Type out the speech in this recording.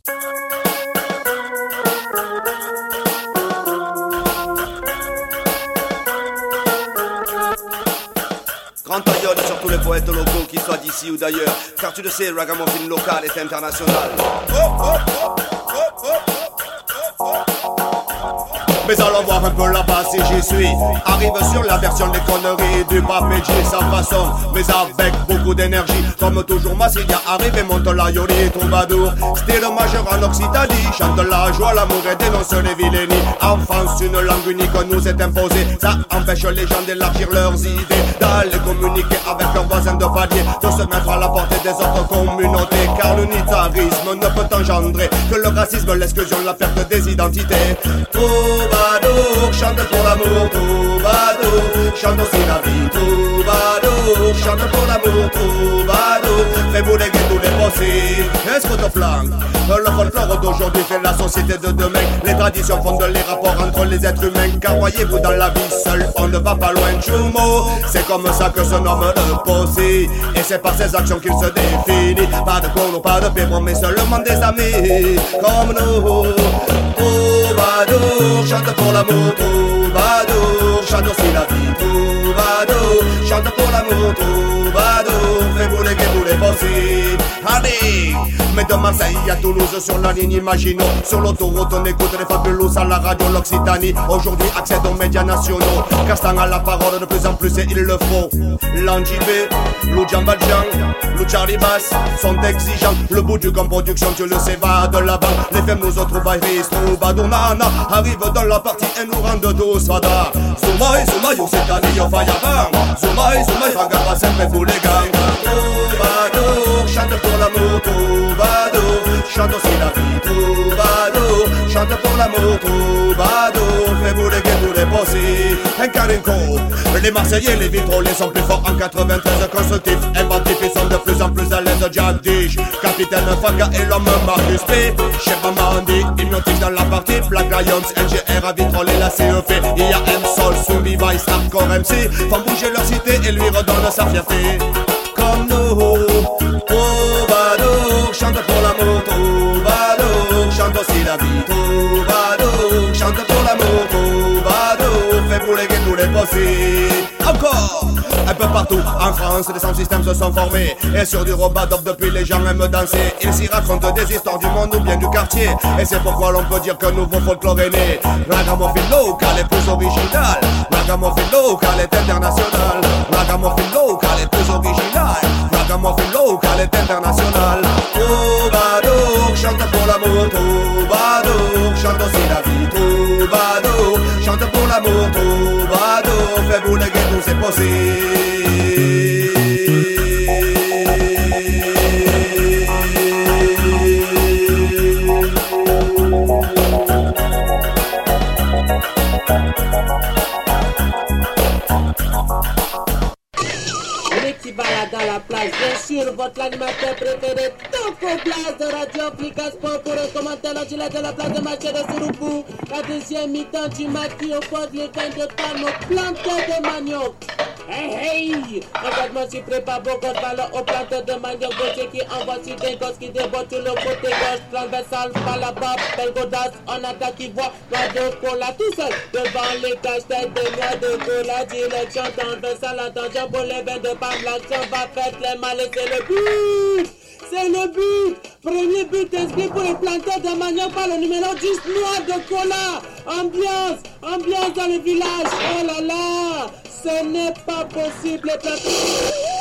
Grand aïeul sur tous les poètes locaux, qu'ils soient d'ici ou d'ailleurs, car tu le sais, le ragamuffin local est international. Mais allons voir un peu là-bas si j'y suis. Arrive sur la version des conneries du Papé G, sa façon, mais avec beaucoup d'énergie. Comme toujours, Massilia arrive et monte la Yoli Troubadour. Style majeur en Occitanie, chante la joie, l'amour et dénonce les vilainies. En France, une langue unique nous est imposée. Ça empêche les gens d'élargir leurs idées, d'aller communiquer avec leurs voisins de palier, de se mettre à la portée des autres communautés. Car l'unitarisme ne peut engendrer que le racisme, l'exclusion, la perte des identités. Troubadour, chante pour l'amour, troubadour, chante aussi la vie, troubadour, chante pour l'amour, troubadour, fais-vous les gays tous les possibles, est-ce que te flanque? Le folklore d'aujourd'hui fait la société de demain. Les traditions fondent les rapports entre les êtres humains. Car voyez-vous, dans la vie seule, on ne va pas loin de jumeaux. C'est comme ça que se nomme le possi, et c'est par ses actions qu'il se définit. Pas de clones, pas de pépons, mais seulement des amis comme nous. Troubadour, chante pour l'amour, troubadour, chante aussi la vie, troubadour, chante pour l'amour, troubadour, fais-vous les gays, vous les possibles. Allez, mais de Marseille à Toulouse sur la ligne Maginot, sur l'autoroute on écoute les fabulous à la radio l'Occitanie. Aujourd'hui accède aux médias nationaux, Castan a la parole de plus en plus et il le faut. L'Anjibé, Lou Djambadjan, Lou Charlie Bass sont exigeants. Le bout du camp production, tu le sais, va de l'avant. Les femmes nous autres troubadours, troubadour nana arrivent dans la partie et nous rendent tous fada. Zoumaï, Zoumaï, yo cette année yo faya bang. Zoumaï, Zoumaï, ragaba sempre vous les gangs. Troubadour, chante pour l'amour, troubadour, chante aussi la vie, troubadour, chante pour l'amour, troubadour, fais-vous les gays, tous les possibles. Un carinco, les Marseillais, les vitrolés sont plus forts en 93, constructifs, inventifs, ils sont de plus en plus à l'aise. Jack Dish, Capitaine Faka et l'homme Marcus P, Chef Amandi, hypnotique dans la partie, Black Lions, NGR à vitroler la CEP, il y a M-Sol, Soumi Vice, Hardcore MC, font bouger leur cité et lui redonnent sa fierté. Comme nous, troubadour, chante pour l'amour, troubadour, chante aussi la vie, troubadour, chante pour l'amour, troubadour, fais-vous les gays, tous les possibles. Encore, un peu partout en France, les sound systems se sont formés. Et sur du robadop depuis les gens aiment danser. Ils s'y racontent des histoires du monde ou bien du quartier. Et c'est pourquoi l'on peut dire que nouveau folklore est né. La ragamuffin local est plus original, la ragamuffin local est international, la ragamuffin local est plus original, la ragamuffin local est international. Troubadour, chante pour l'amour, troubadour, chante aussi la vie, troubadour, chante pour l'amour, troubadour, fais-vous les gays, tout c'est possible. Qui balade dans la place, bien sûr, votre animateur préféré, Toco Place de Radio Africa Sport pour le commentaire la gilet de la place de match de Souroupou. La deuxième mi-temps du match qui oppose les fins de panneau plantés de manioc. Hey hey! Regarde-moi si prépare beaucoup de ballons au planteur de manioc. Gauthier qui envoie sur des gosses qui débordent sur le côté gauche. Transversal, par la barbe, belle godasse, en attaque qui voit noix de cola tout seul. Devant les cache-têtes de noix de cola. Direction transversale, attention pour les veines de panne. L'action va faire les mal et c'est le but! C'est le but! Premier but inscrit pour les planteurs de manioc par le numéro 10, noix de cola. Ambiance dans le village. Oh là là! Ce n'est pas possible, les planteurs.